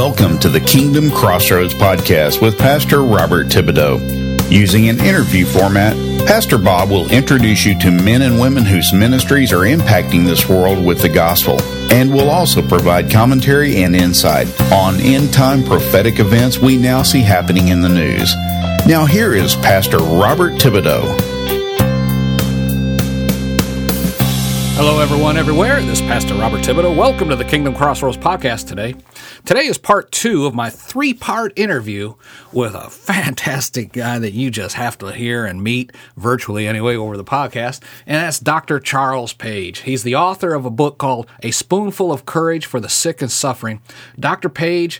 Welcome to the Kingdom Crossroads podcast with Pastor Robert Thibodeau. Using an interview format, Pastor Bob will introduce you to men and women whose ministries are impacting this world with the gospel, and will also provide commentary and insight on end-time prophetic events we now see happening in the news. Now here is Pastor Robert Thibodeau. Hello, everyone, everywhere. This is Pastor Robert Thibodeau. Welcome to the Kingdom Crossroads podcast today. Today is part 2 of my 3-part interview with a fantastic guy that you just have to hear and meet, virtually anyway, over the podcast, and that's Dr. Charles Page. He's the author of a book called A Spoonful of Courage for the Sick and Suffering. Dr. Page,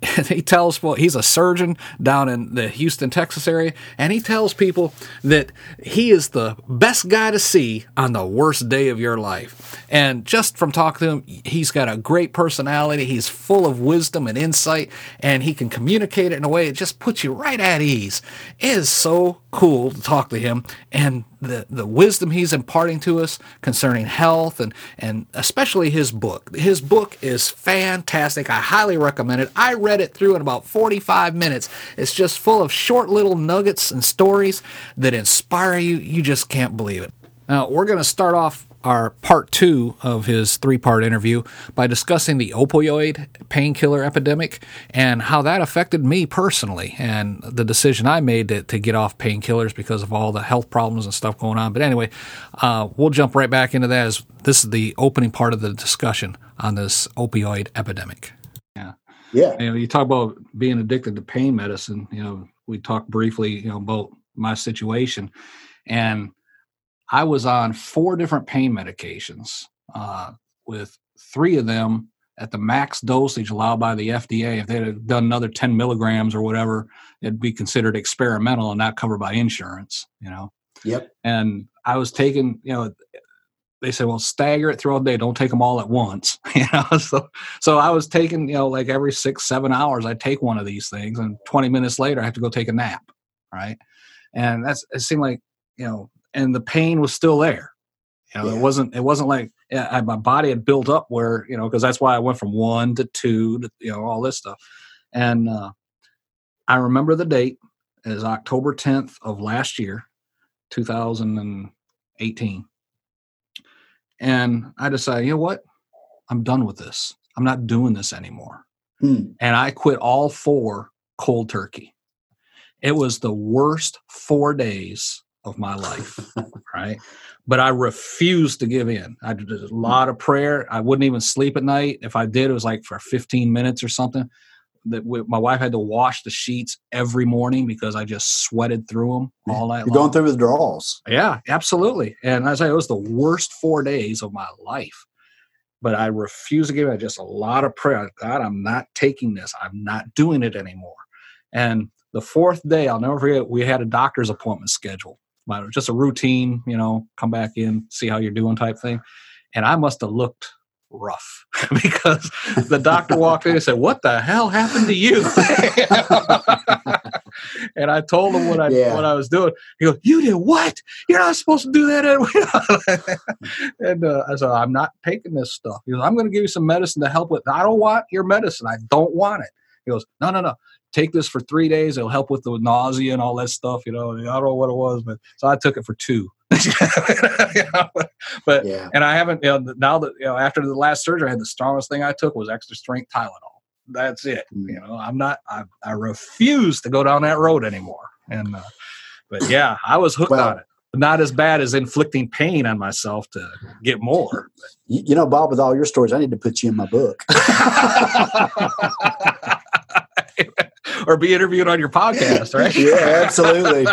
he's a surgeon down in the Houston, Texas area, and he tells people that he is the best guy to see on the worst day of your life. And just from talking to him, he's got a great personality. He's full of wisdom and insight, and he can communicate it in a way that just puts you right at ease. It is so cool to talk to him, and the wisdom he's imparting to us concerning health and especially his book. His book is fantastic. I highly recommend it. I read it through in about 45 minutes. It's just full of short little nuggets and stories that inspire you. You just can't believe it. Now, we're going to start off our part 2 of his 3-part interview by discussing the opioid painkiller epidemic and how that affected me personally and the decision I made to get off painkillers because of all the health problems and stuff going on. But anyway, we'll jump right back into that as this is the opening part of the discussion on this opioid epidemic. Yeah. You talk about being addicted to pain medicine. We talked briefly, about my situation, and I was on 4 different pain medications, with 3 of them at the max dosage allowed by the FDA. If they had done another 10 milligrams or whatever, it'd be considered experimental and not covered by insurance, Yep. And I was taking, they said, well, stagger it throughout the day. Don't take them all at once, So I was taking, like every 6-7 hours, I'd take one of these things, and 20 minutes later, I have to go take a nap, right? And it seemed like, and the pain was still there. Yeah. It wasn't like my body had built up where, because that's why I went from 1 to 2 to, all this stuff. And I remember the date is October 10th of last year, 2018. And I decided, you know what? I'm done with this. I'm not doing this anymore. And I quit all 4 cold turkey. It was the worst 4 days of my life, right? But I refused to give in. I did a lot of prayer. I wouldn't even sleep at night. If I did, it was like for 15 minutes or something. My wife had to wash the sheets every morning because I just sweated through them all night long. You're going through withdrawals. Yeah, absolutely. And as I say, it was the worst 4 days of my life. But I refused to give it. Just a lot of prayer. God, I'm not taking this. I'm not doing it anymore. And the 4th day, I'll never forget, we had a doctor's appointment scheduled. Just a routine, come back in, see how you're doing type thing. And I must have looked rough because the doctor walked in and said, "What the hell happened to you?" And I told him what I was doing. He goes, "You did what? You're not supposed to do that." And I said, "I'm not taking this stuff." He goes, "I'm going to give you some medicine to help with." I don't want your medicine. I don't want it. He goes, No. Take this for 3 days. It'll help with the nausea and all that stuff. I don't know what it was, but so I took it for 2. But yeah. And I haven't. Now that after the last surgery, I had the strongest thing I took was extra strength Tylenol. That's it. I'm not. I refuse to go down that road anymore. And but yeah, I was hooked on it. Not as bad as inflicting pain on myself to get more. Bob, with all your stories, I need to put you in my book. Or be interviewed on your podcast, right? Yeah, absolutely.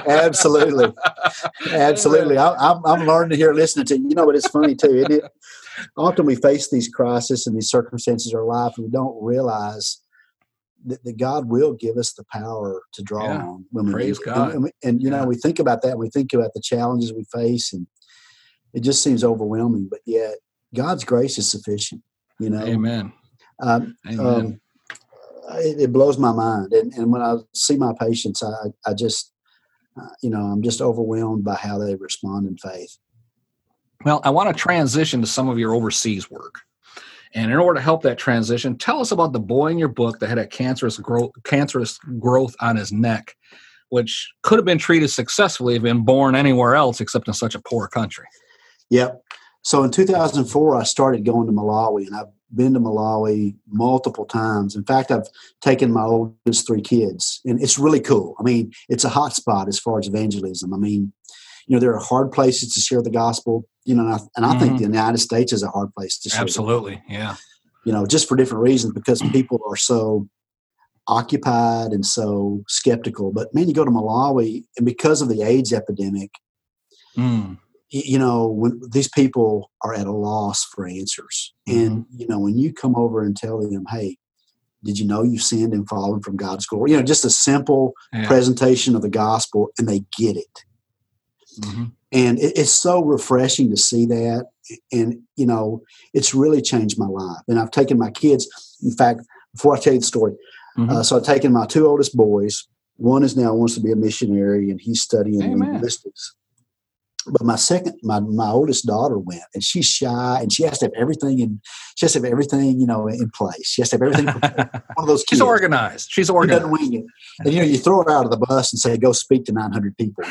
I'm learning to hear, listening to you. But it's funny too, isn't it? Often we face these crises and these circumstances in our life, and we don't realize that God will give us the power to draw on when we praise need. God. And we think about that. We think about the challenges we face, and it just seems overwhelming. But yet, God's grace is sufficient. Amen. Amen. It blows my mind, and when I see my patients, I just, I'm just overwhelmed by how they respond in faith. Well, I want to transition to some of your overseas work, And in order to help that transition, tell us about the boy in your book that had a cancerous growth on his neck, which could have been treated successfully if been born anywhere else except in such a poor country. Yep. So in 2004, I started going to Malawi, and I've been to Malawi multiple times. In fact, I've taken my oldest 3 kids, and it's really cool. I mean, it's a hot spot as far as evangelism. I mean, there are hard places to share the gospel, and I think the United States is a hard place to share. Absolutely, yeah. Just for different reasons, because people are so occupied and so skeptical. But man, you go to Malawi, and because of the AIDS epidemic, when these people are at a loss for answers. And, when you come over and tell them, hey, did you know you sinned and fallen from God's glory? Just a simple presentation of the gospel, and they get it. And it's so refreshing to see that. And, it's really changed my life. And I've taken my kids. In fact, before I tell you the story, so I've taken my 2 oldest boys. One wants to be a missionary, and he's studying linguistics. But my oldest daughter went, and she's shy, and she has to have everything in place. She has to have everything. One of those kids. She's organized. She doesn't wing it. And you throw her out of the bus and say, "Go speak to 900 people."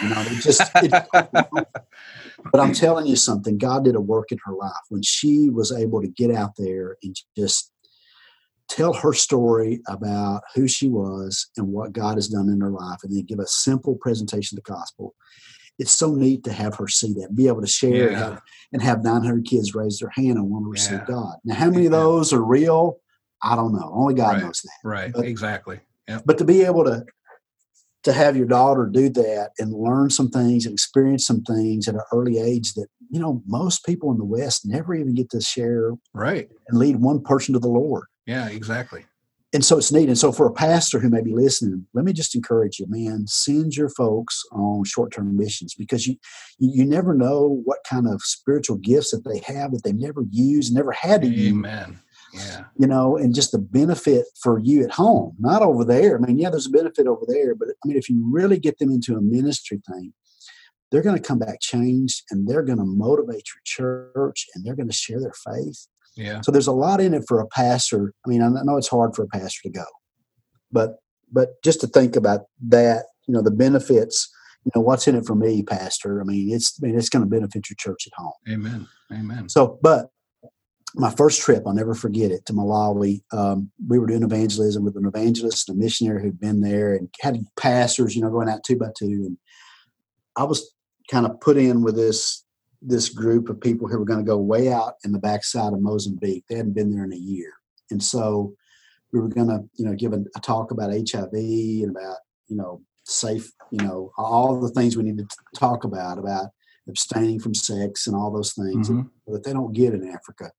But I'm telling you something. God did a work in her life when she was able to get out there and just tell her story about who she was and what God has done in her life, and then give a simple presentation of the gospel. It's so neat to have her see that, be able to share and have 900 kids raise their hand and want to receive God. Now, how many of those are real? I don't know. Only God knows that. Right, exactly. Yep. But to be able to have your daughter do that and learn some things and experience some things at an early age that, most people in the West never even get to share and lead one person to the Lord. Yeah, exactly. And so it's neat. And so for a pastor who may be listening, let me just encourage you, man, send your folks on short-term missions, because you never know what kind of spiritual gifts that they have that they never used, never had to use. Amen. Yeah. And just the benefit for you at home, not over there. I mean, there's a benefit over there, but I mean, if you really get them into a ministry thing, they're going to come back changed, and they're going to motivate your church, and they're going to share their faith. Yeah. So there's a lot in it for a pastor. I mean, I know it's hard for a pastor to go, but just to think about that, the benefits, what's in it for me, pastor? I mean, it's going to benefit your church at home. Amen. So, but my first trip, I'll never forget it, to Malawi. We were doing evangelism with an evangelist and a missionary who'd been there and had pastors, going out 2 by 2. And I was kind of put in with this group of people who were going to go way out in the backside of Mozambique. They hadn't been there in a year. And so we were going to, give a talk about HIV and about, safe, all the things we needed to talk about abstaining from sex and all those things that they don't get in Africa.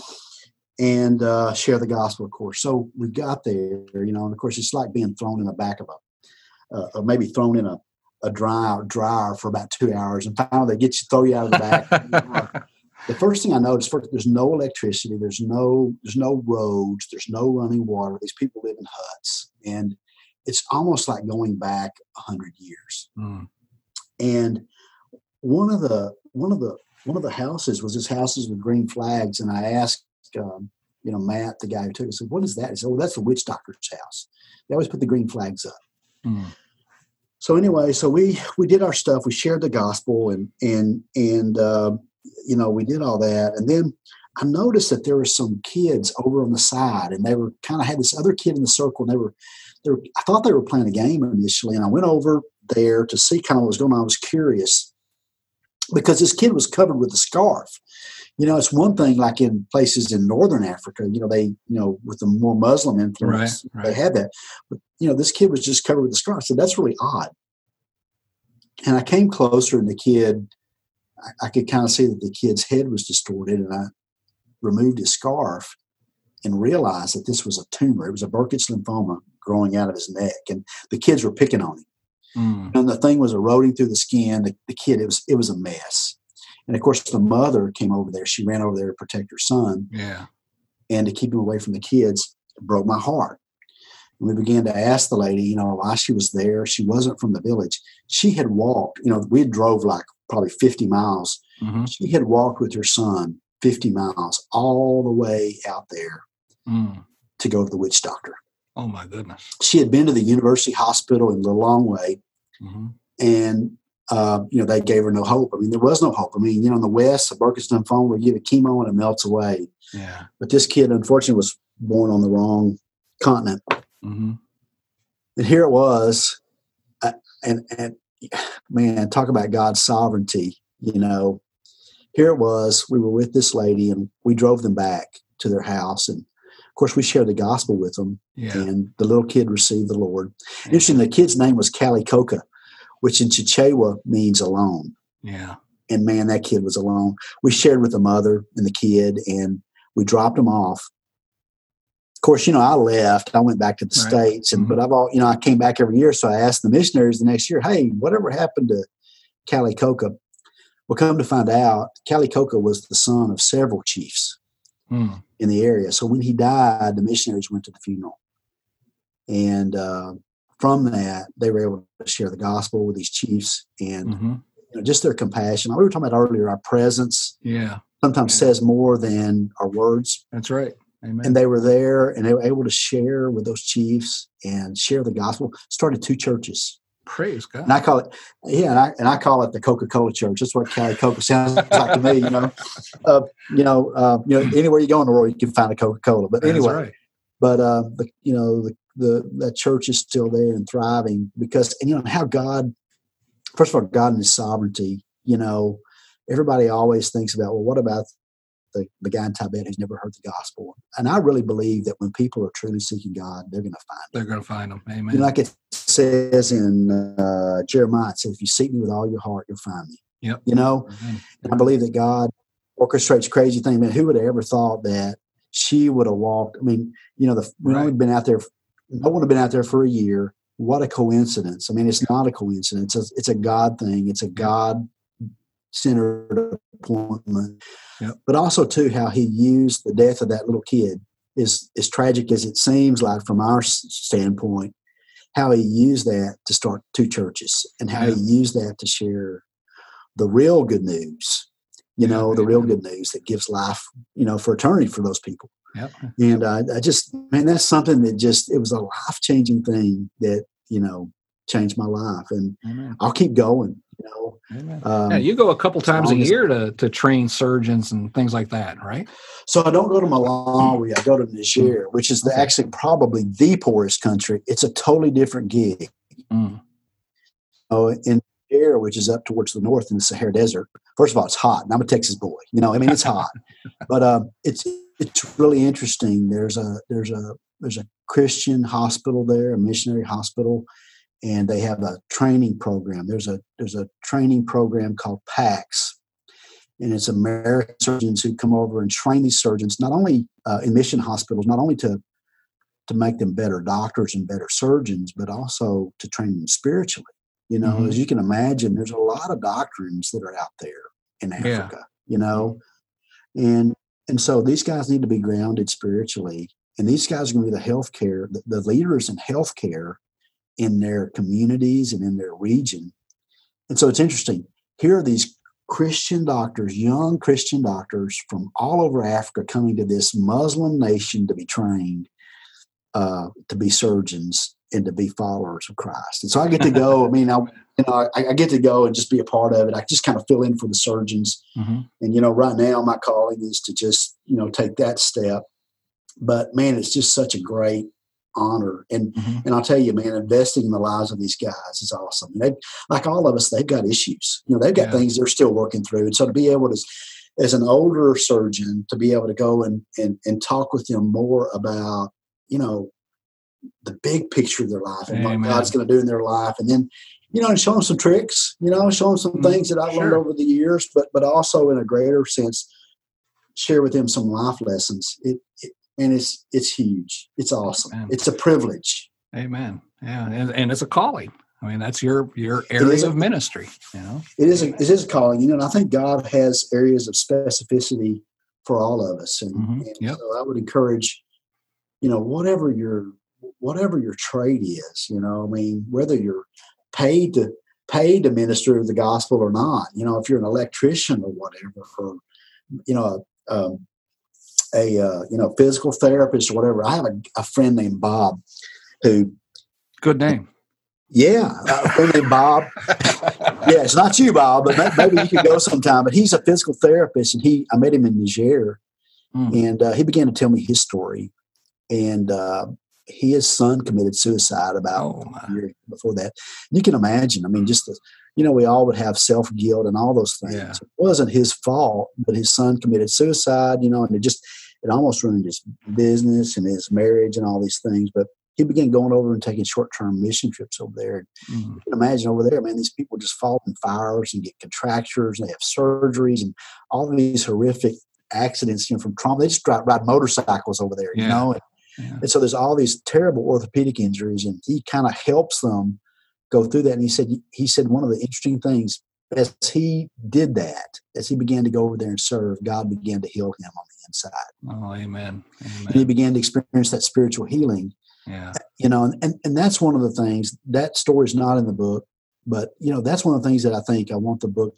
And share the gospel, of course. So we got there, and of course it's like being thrown in the back of or maybe thrown in a dryer for about 2 hours, and finally they throw you out of the back. The first thing I noticed, there's no electricity, there's no roads, there's no running water. These people live in huts, and it's almost like going back 100 years. And one of the houses was houses with green flags, and I asked Matt, the guy who took it, I said, "What is that?" He said, "Oh, that's the witch doctor's house. They always put the green flags up." So anyway, we did our stuff. We shared the gospel, and we did all that. And then I noticed that there were some kids over on the side, and they were kind of had this other kid in the circle. And I thought they were playing a game initially, and I went over there to see kind of what was going on. I was curious because this kid was covered with a scarf. It's one thing like in places in Northern Africa, they, with the more Muslim influence, they had that. But, this kid was just covered with a scarf. So that's really odd. And I came closer, and the kid, I could kind of see that the kid's head was distorted, and I removed his scarf and realized that this was a tumor. It was a Burkitt's lymphoma growing out of his neck, and the kids were picking on him. And the thing was eroding through the skin. The kid, it was a mess. And of course, the mother came over there. She ran over there to protect her son. Yeah. And to keep him away from the kids. It broke my heart. And we began to ask the lady, why she was there. She wasn't from the village. She had walked, we had drove like probably 50 miles. She had walked with her son 50 miles all the way out there to go to the witch doctor. Oh, my goodness. She had been to the University Hospital in Lilongwe, and, they gave her no hope. I mean, there was no hope. I mean, in the West, the Burkitt's lymphoma, we give it chemo and it melts away. Yeah. But this kid, unfortunately, was born on the wrong continent. And here it was, and man, talk about God's sovereignty, Here it was, we were with this lady, and we drove them back to their house, and of course, we shared the gospel with them, and the little kid received the Lord. Interesting, the kid's name was Kali Coca, which in Chichewa means alone. Yeah. And man, that kid was alone. We shared with the mother and the kid, and we dropped them off. Of course, I left. I went back to the States, but I came back every year. So I asked the missionaries the next year, hey, whatever happened to Kali Coca? Well, come to find out, Kali Coca was the son of several chiefs in the area. So when he died, the missionaries went to the funeral. And from that, they were able to share the gospel with these chiefs and just their compassion. We were talking about earlier, our presence sometimes says more than our words. That's right. Amen. And they were there, and they were able to share with those chiefs and share the gospel. Started 2 churches. Praise God. And I call it, I call it the Coca-Cola Church. That's what Kali Coca sounds like to me. Anywhere you go in the world, you can find a Coca-Cola. But anyway, that church is still there and thriving because, how God, first of all, God and His sovereignty. Everybody always thinks about, well, what about the guy in Tibet who's never heard the gospel? And I really believe that when people are truly seeking God, they're going to find Him. They're going to find Him. Amen. Like it says in Jeremiah, it says, if you seek me with all your heart, you'll find me. Yep. And I believe that God orchestrates crazy things. Man, who would have ever thought that she would have walked? I mean, we've only been out there. No one had been out there for a year. What a coincidence. I mean, it's not a coincidence. It's a God thing. It's a God-centered appointment. Yep. But also, too, how He used the death of that little kid is as tragic as it seems like from our standpoint, how He used that to start 2 churches and how He used that to share the real good news, the real good news that gives life, for eternity for those people. Yep. And that's something that it was a life-changing thing that, changed my life. And I'll keep going, you go a couple times a year to train surgeons and things like that, right? So I don't go to Malawi. I go to Niger, which is actually probably the poorest country. It's a totally different gig. In Niger, which is up towards the north in the Sahara Desert, first of all, it's hot. And I'm a Texas boy. It's hot. But it's really interesting. There's a Christian hospital there, a missionary hospital, and they have a training program. There's a training program called PACS, and it's American surgeons who come over and train these surgeons, not only in mission hospitals, not only to make them better doctors and better surgeons, but also to train them spiritually. As you can imagine, there's a lot of doctrines that are out there in Africa, and so these guys need to be grounded spiritually, and these guys are going to be the leaders in healthcare in their communities and in their region. And so it's interesting. Here are these Christian doctors, young Christian doctors from all over Africa coming to this Muslim nation to be trained to be surgeons and to be followers of Christ. And so I get to go. I mean, I get to go and just be a part of it. I just kind of fill in for the surgeons. And, right now my calling is to just, take that step. But man, it's just such a great honor. And I'll tell you, man, investing in the lives of these guys is awesome. And like all of us, they've got issues. They've got things they're still working through. And so to be able to, as an older surgeon, to be able to go and talk with them more about, the big picture of their life and what God's going to do in their life. And then, and show them some tricks, show them some things that I've learned over the years, but also in a greater sense, share with them some life lessons. And it's huge. It's awesome. Amen. It's a privilege. Amen. Yeah. And it's a calling. I mean, that's your area of ministry, It is a calling, and I think God has areas of specificity for all of us. And so I would encourage, whatever your trade is, whether you're paid to minister the gospel or not, if you're an electrician or whatever, or, physical therapist or whatever. I have a friend named Bob who. Good name. Yeah, a friend named Bob. Yeah, it's not you, Bob, but maybe you could go sometime. But he's a physical therapist, and I met him in Niger, and he began to tell me his story. And his son committed suicide about a year before that. And you can imagine. I mean, we all would have self-guilt and all those things. Yeah. It wasn't his fault, but his son committed suicide, and it almost ruined his business and his marriage and all these things. But he began going over and taking short-term mission trips over there. And you can imagine over there, man, these people just fall in fires and get contractures, and they have surgeries and all these horrific accidents, from trauma. They just ride motorcycles over there, you know. And so there's all these terrible orthopedic injuries, and he kind of helps them go through that. And he said one of the interesting things, as he did that, as he began to go over there and serve, God began to heal him on the inside. Oh, amen. And he began to experience that spiritual healing. Yeah. And that's one of the things. That story's not in the book, but that's one of the things that I think I want the book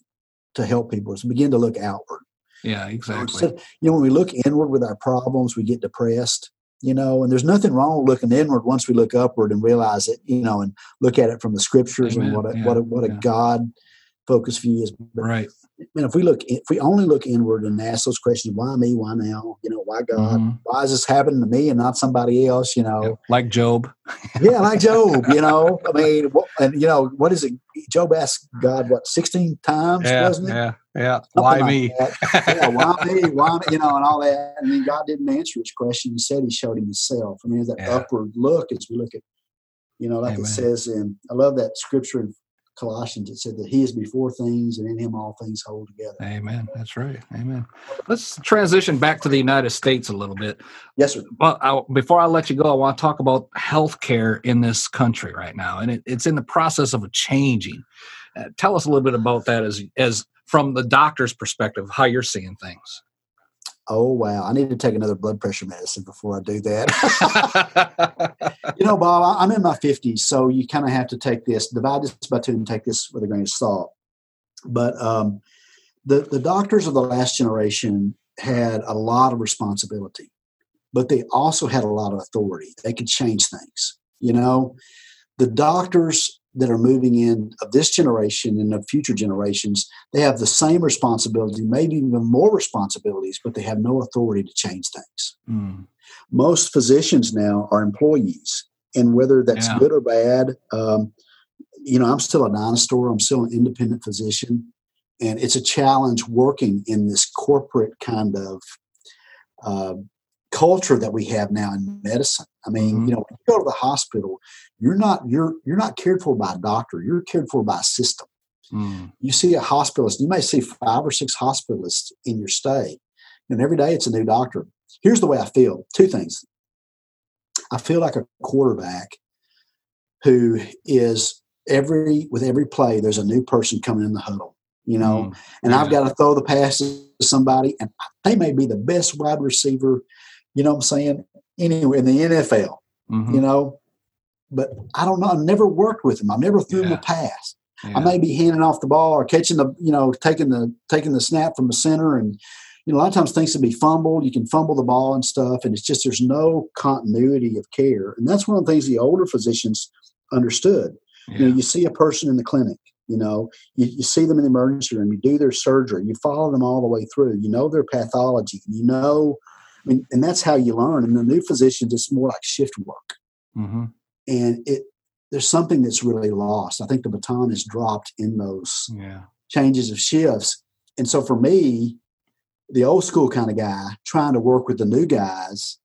to help people is begin to look outward. Yeah, exactly. So, when we look inward with our problems, we get depressed. And there's nothing wrong with looking inward once we look upward and realize it, and look at it from the scriptures. Amen. And what a God focused view is. But, right. And if we only look inward and ask those questions, why me? Why now? Why God? Mm-hmm. Why is this happening to me and not somebody else? Like Job. Yeah, like Job. I mean, what is it? Job asked God 16 times, wasn't it? Yeah. Why me? Why me? Why? And all that. And then God didn't answer his question. He said he showed him himself. I mean, that upward look as we look at, like Amen. It says I love that scripture in Colossians. It said that he is before things, and in him all things hold together. Amen. That's right. Amen. Let's transition back to the United States a little bit. Yes, sir. Well, before I let you go, I want to talk about healthcare in this country right now, and it's in the process of changing. Tell us a little bit about that as from the doctor's perspective, how you're seeing things. Oh, wow. I need to take another blood pressure medicine before I do that. Bob, I'm in my 50s, so you kind of have to divide this by two and take this with a grain of salt. But the doctors of the last generation had a lot of responsibility, but they also had a lot of authority. They could change things. The doctors that are moving in of this generation and of future generations, they have the same responsibility, maybe even more responsibilities, but they have no authority to change things. Mm. Most physicians now are employees, and whether that's good or bad, I'm still a dinosaur. I'm still an independent physician, and it's a challenge working in this corporate kind of culture that we have now in medicine. I mean, when you go to the hospital, you're not cared for by a doctor. You're cared for by a system. Mm. You see a hospitalist. You may see 5 or 6 hospitalists in your stay, and every day it's a new doctor. Here's the way I feel. 2 things. I feel like a quarterback who is with every play, there's a new person coming in the huddle, and I've got to throw the pass to somebody, and they may be the best wide receiver, what I'm saying, anywhere in the NFL, but I don't know. I've never worked with them. I've never threw them a pass. Yeah. I may be handing off the ball or catching taking the snap from the center. And, a lot of times things can be fumbled. You can fumble the ball and stuff. And it's just, there's no continuity of care. And that's one of the things the older physicians understood. Yeah. You see a person in the clinic, you see them in the emergency room, you do their surgery, you follow them all the way through, their pathology, and that's how you learn. And the new physicians, it's more like shift work. Mm-hmm. And there's something that's really lost. I think the baton is dropped in those changes of shifts. And so for me, the old school kind of guy trying to work with the new guys,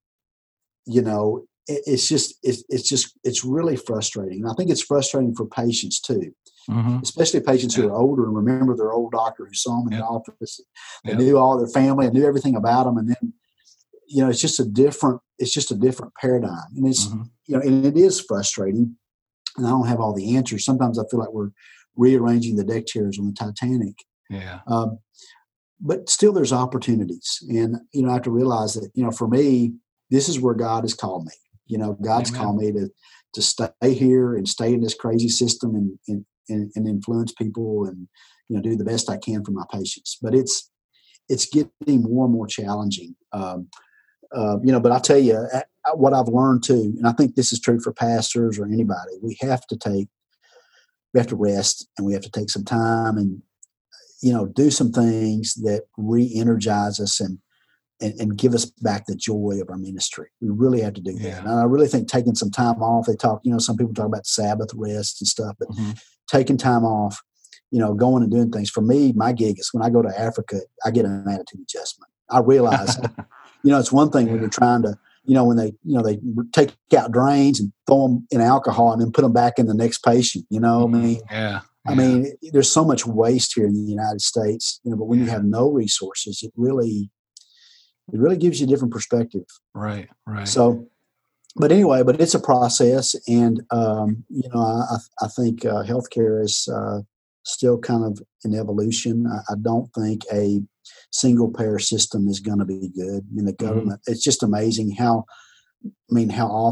it's really frustrating. And I think it's frustrating for patients too, especially patients who are older and remember their old doctor who saw them in the office. They knew all their family and knew everything about them. And then, it's just a different paradigm. And it's, and it is frustrating. And I don't have all the answers. Sometimes I feel like we're rearranging the deck chairs on the Titanic. Yeah. But still there's opportunities. And, I have to realize that, for me, this is where God has called me. God's called me to stay here and stay in this crazy system and influence people and, do the best I can for my patients. But it's it's getting more and more challenging. But I'll tell you what I've learned too, and I think this is true for pastors or anybody. We have to rest, and we have to take some time and, do some things that re-energize us and give us back the joy of our ministry. We really have to do that. Yeah. And I really think taking some time off, they talk, some people talk about Sabbath rest and stuff, but taking time off, going and doing things. For me, my gig is when I go to Africa, I get an attitude adjustment. I realize, it's one thing when you're trying to, when they take out drains and throw them in alcohol and then put them back in the next patient, I mean, there's so much waste here in the United States, but when you have no resources, it really gives you a different perspective. Right. So, but it's a process. And, I think healthcare is still kind of in evolution. I don't think a single payer system is going to be good. I mean, the government, it's just amazing how many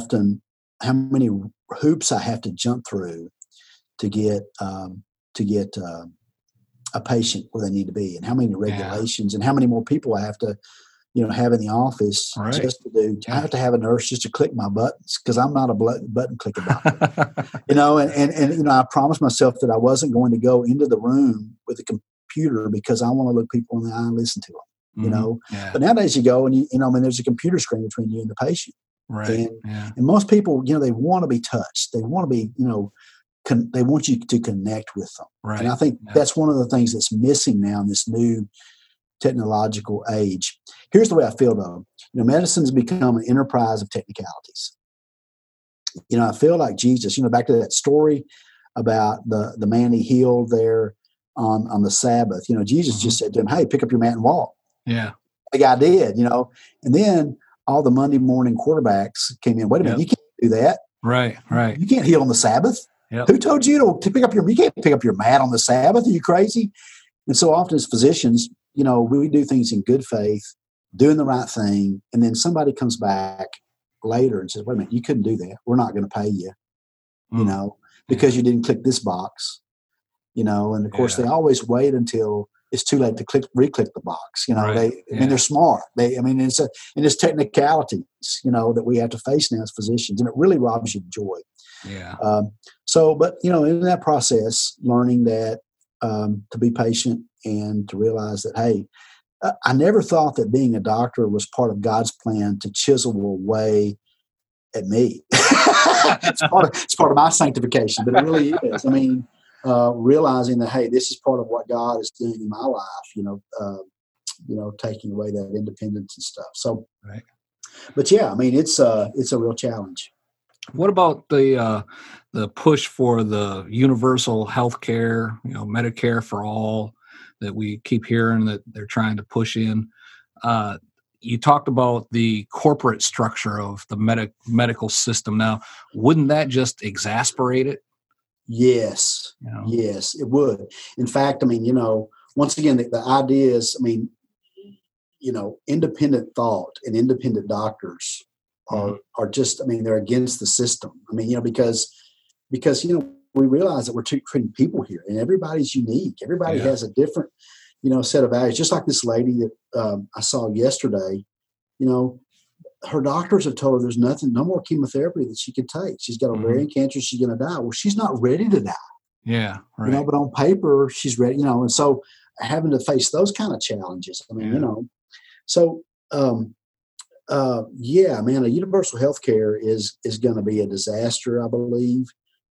hoops I have to jump through to get a patient where they need to be, and how many regulations and how many more people I have to, have in the office just to do. I have to have a nurse just to click my buttons because I'm not a button clicker doctor, and I promised myself that I wasn't going to go into the room with a computer because I want to look people in the eye and listen to them, But nowadays you go and there's a computer screen between you and the patient. Right. And most people, they want to be touched. They want to be, they want you to connect with them. Right. And I think that's one of the things that's missing now in this new technological age. Here's the way I feel though. Medicine's become an enterprise of technicalities. I feel like Jesus, back to that story about the man he healed there on the Sabbath. Jesus just said to him, "Hey, pick up your mat and walk." Yeah. The guy did, and then all the Monday morning quarterbacks came in. Wait a minute, you can't do that. Right. You can't heal on the Sabbath. Yep. Who told you to pick up you can't pick up your mat on the Sabbath? Are you crazy? And so often as physicians, we do things in good faith, doing the right thing, and then somebody comes back later and says, "Wait a minute, you couldn't do that. We're not going to pay you, because you didn't click this box." And of course they always wait until it's too late to re-click the box. They're smart. It's technicalities, that we have to face now as physicians, and it really robs you of joy. Yeah. But in that process, learning that to be patient and to realize that, hey, I never thought that being a doctor was part of God's plan to chisel away at me. It's part of my sanctification, but it really is. I mean, realizing that, hey, this is part of what God is doing in my life, taking away that independence and stuff. So, right. But yeah, I mean, it's a real challenge. What about the push for the universal health care, Medicare for all that we keep hearing that they're trying to push in? You talked about the corporate structure of the medical system. Now, wouldn't that just exasperate it? Yes. Yes, it would. In fact, I mean, once again, the idea is, I mean, independent thought and independent doctors are just, I mean, they're against the system. I mean, because we realize that we're treating people here, and everybody's unique. Everybody has a different, set of values. Just like this lady that I saw yesterday, her doctors have told her there's no more chemotherapy that she could take. She's got ovarian cancer. She's going to die. Well, she's not ready to die. Yeah. Right. But on paper, she's ready, and so having to face those kind of challenges. I mean, so, man, a universal health care is going to be a disaster, I believe.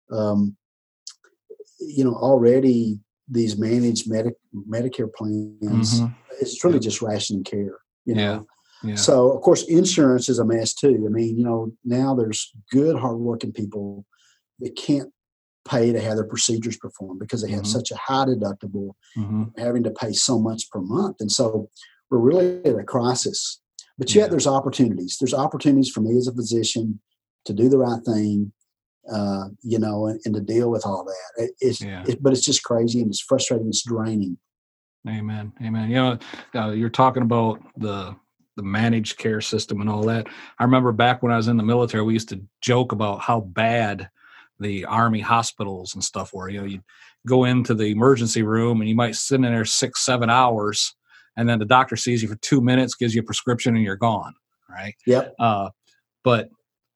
Already these managed Medicare plans, it's really just rationing care, Yeah. So, of course, insurance is a mess too. I mean, now there's good, hardworking people that can't pay to have their procedures performed because they have such a high deductible, having to pay so much per month. And so we're really at a crisis. But yet there's opportunities. There's opportunities for me as a physician to do the right thing, and to deal with all that. But it's just crazy, and it's frustrating. It's draining. Amen. You're talking about the managed care system and all that. I remember back when I was in the military, we used to joke about how bad the Army hospitals and stuff were. You'd go into the emergency room and you might sit in there 6-7 hours and then the doctor sees you for 2 minutes, gives you a prescription, and you're gone. Right. Yep. But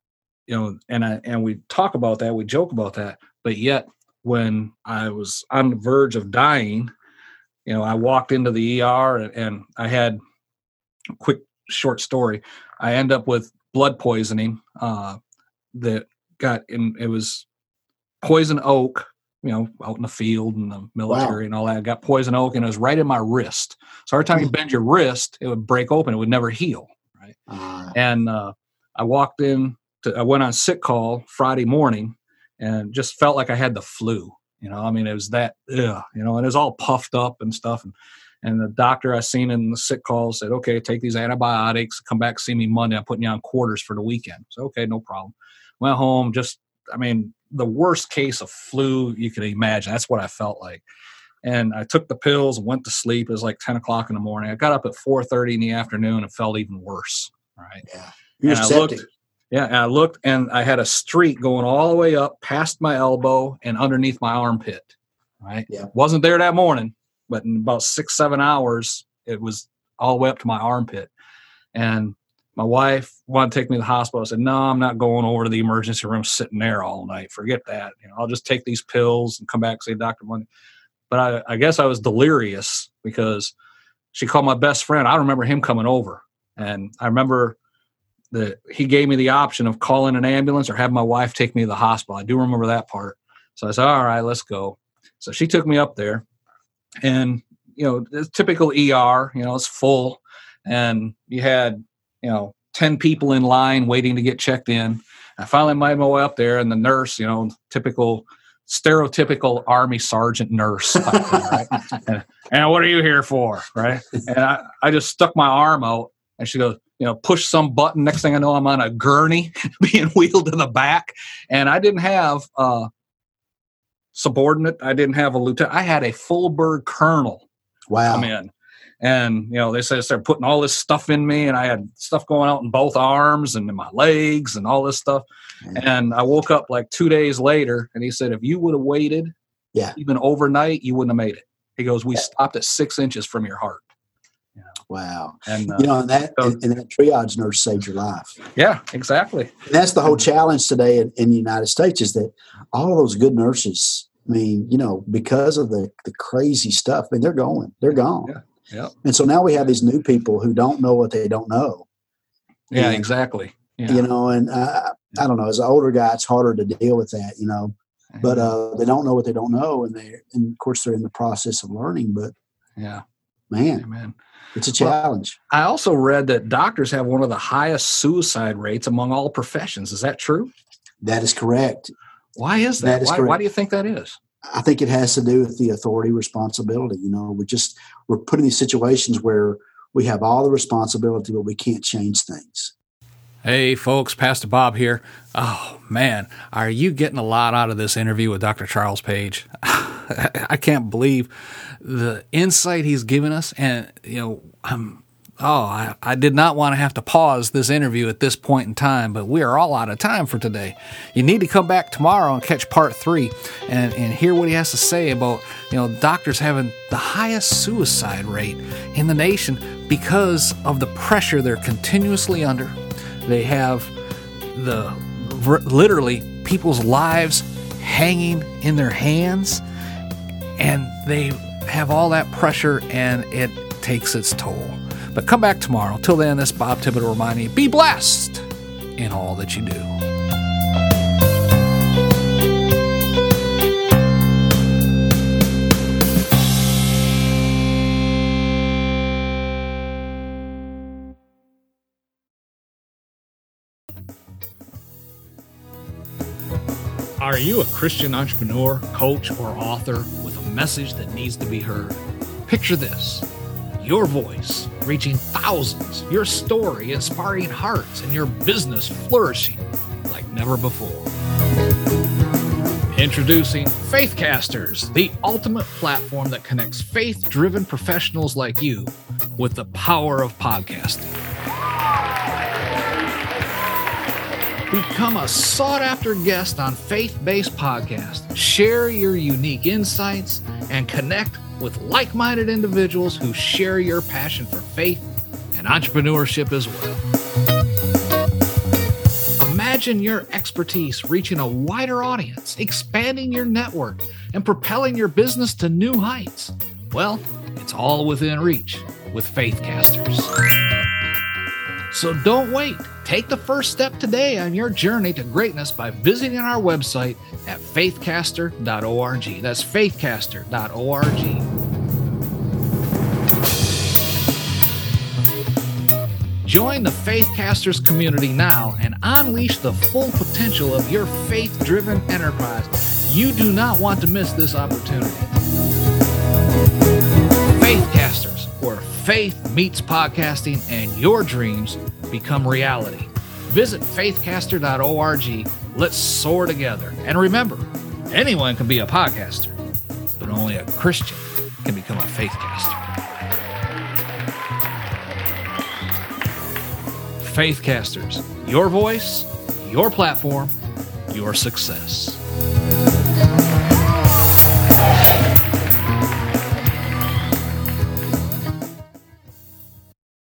and we talk about that, we joke about that, but yet when I was on the verge of dying, I walked into the ER and I had a quick short story. I end up with blood poisoning that it was poison oak, out in the field and the military and all that. I got poison oak and it was right in my wrist. So every time you bend your wrist, it would break open. It would never heal. Right. And I went on sick call Friday morning and just felt like I had the flu. It was that, and it was all puffed up and stuff. And the doctor I seen in the sick call said, okay, take these antibiotics, come back, see me Monday. I'm putting you on quarters for the weekend. So, okay, no problem. Went home, the worst case of flu you can imagine. That's what I felt like. And I took the pills and went to sleep. It was like 10 o'clock in the morning. I got up at 4:30 in the afternoon and felt even worse. Right. Yeah. And I looked and I had a streak going all the way up past my elbow and underneath my armpit. Right. Yeah. Wasn't there that morning, but in about 6-7 hours, it was all the way up to my armpit. And my wife wanted to take me to the hospital. I said, no, I'm not going over to the emergency room sitting there all night. Forget that. I'll just take these pills and come back and say, Dr. Monday. But I guess I was delirious because she called my best friend. I remember him coming over. And I remember that he gave me the option of calling an ambulance or have my wife take me to the hospital. I do remember that part. So I said, all right, let's go. So she took me up there and, it's typical ER, it's full. And you had, 10 people in line waiting to get checked in. I finally made my way up there and the nurse, typical stereotypical Army sergeant nurse type thing, right? and what are you here for? Right. And I just stuck my arm out and she goes, push some button. Next thing I know, I'm on a gurney being wheeled in the back. And I didn't have a subordinate. I didn't have a lieutenant. I had a full bird colonel come in. And, they started putting all this stuff in me and I had stuff going out in both arms and in my legs and all this stuff. And I woke up like 2 days later and he said, if you would have waited even overnight, you wouldn't have made it. He goes, we stopped at 6 inches from your heart. Wow. And, and that triage nurse saved your life. Yeah, exactly. And that's the whole challenge today in the United States is that all of those good nurses, because of the crazy stuff, they're gone. Yeah. Yeah. And so now we have these new people who don't know what they don't know. Yeah, exactly. Yeah. And I don't know, as an older guy, it's harder to deal with that, but they don't know what they don't know. And of course they're in the process of learning, but man, it's a challenge. Well, I also read that doctors have one of the highest suicide rates among all professions. Is that true? That is correct. Why is that? Why do you think that is? I think it has to do with the authority responsibility. We're put in these situations where we have all the responsibility, but we can't change things. Hey, folks, Pastor Bob here. Oh, man, are you getting a lot out of this interview with Dr. Charles Page? I can't believe the insight he's given us. And, I did not want to have to pause this interview at this point in time, but we are all out of time for today. You need to come back tomorrow and catch part 3 and hear what he has to say about, doctors having the highest suicide rate in the nation because of the pressure they're continuously under. They have literally people's lives hanging in their hands, and they have all that pressure, and it takes its toll. But come back tomorrow. Till then, this Bob Thibodeau reminding you, be blessed in all that you do. Are you a Christian entrepreneur, coach, or author with a message that needs to be heard? Picture this. Your voice reaching thousands, your story inspiring hearts, and your business flourishing like never before. Introducing Faithcasters, the ultimate platform that connects faith-driven professionals like you with the power of podcasting. Become a sought-after guest on faith-based podcasts. Share your unique insights and connect with like-minded individuals who share your passion for faith and entrepreneurship as well. Imagine your expertise reaching a wider audience, expanding your network, and propelling your business to new heights. Well, it's all within reach with Faithcasters. So don't wait. Take the first step today on your journey to greatness by visiting our website at faithcaster.org. That's faithcaster.org. Join the Faithcasters community now and unleash the full potential of your faith-driven enterprise. You do not want to miss this opportunity. Faithcasters, where faith meets podcasting and your dreams become reality. Visit faithcaster.org. Let's soar together. And remember, anyone can be a podcaster, but only a Christian can become a Faithcaster. Faithcasters, your voice, your platform, your success.